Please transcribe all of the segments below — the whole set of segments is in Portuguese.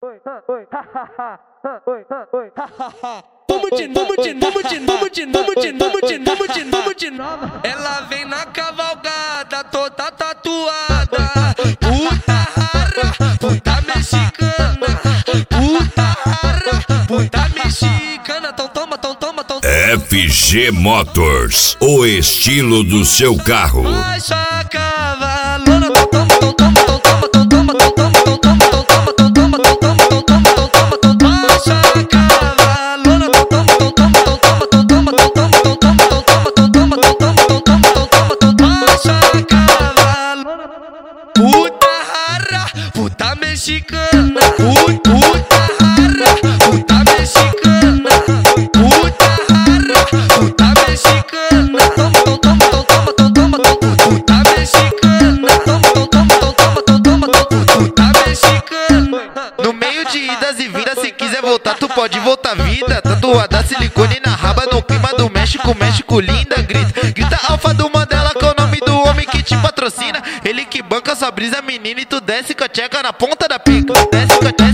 Vamos de novo. Ela vem na cavalgada, toda tatuada. Puta rara, puta mexicana. Puta rara, puta mexicana. Toma. FG Motors, o estilo do seu carro. Baixa a cavalona, puta rara, puta mexicana. Puta rara, puta mexicana. Puta rara, puta mexicana. Puta mexicana. Puta mexicana. No meio de idas e vindas, se quiser voltar, tu pode voltar vida. Tatuada silicone na raba, no clima do México, México linda. Grita alfa do Mandela, que é o nome do homem que te patrocina. Ele que banca sua brisa, menina, e tu desce com a tcheca na ponta da pica. Desce com a tcheca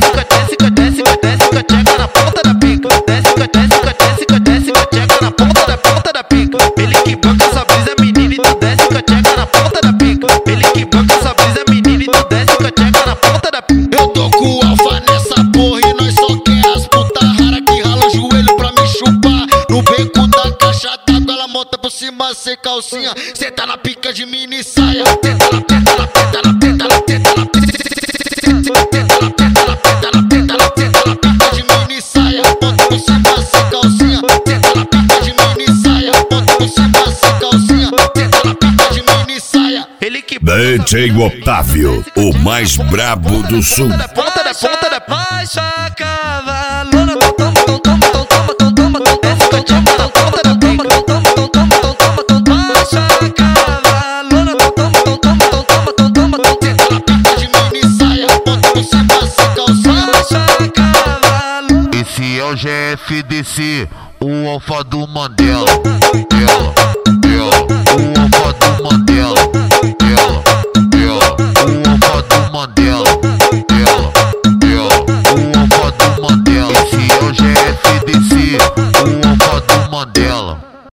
na ponta da pica. Desce com a tcheca na ponta da pica. Ele que banca sua brisa, menina, e tu desce com a tcheca na ponta da pica. Ele que banca sua brisa, menina, e tu desce com a tcheca na ponta da pica. Eu tô com o alfa nessa porra e nós só quer as puta rara que rala o joelho pra me chupar. No beco da caixa d'água ela monta por cima sem calcinha. Cê tá na pica de mini saia. Tenta na pica de mini saia. Monta por cima sem calcinha. Tenta na pica de mini saia. Monta por cima sem calcinha. Tenta na pica de mini saia. Ele que DJ Otávio, o mais brabo do sul. ponta da baixa a cavalona. Desce com a tcheca na ponta da pica. Baixa a cavalona. Tenta na pica de mini saia. Monta por cima sem calcinha. Baixa a cavalona. Esse é o GFDC, o alfa do Mandela.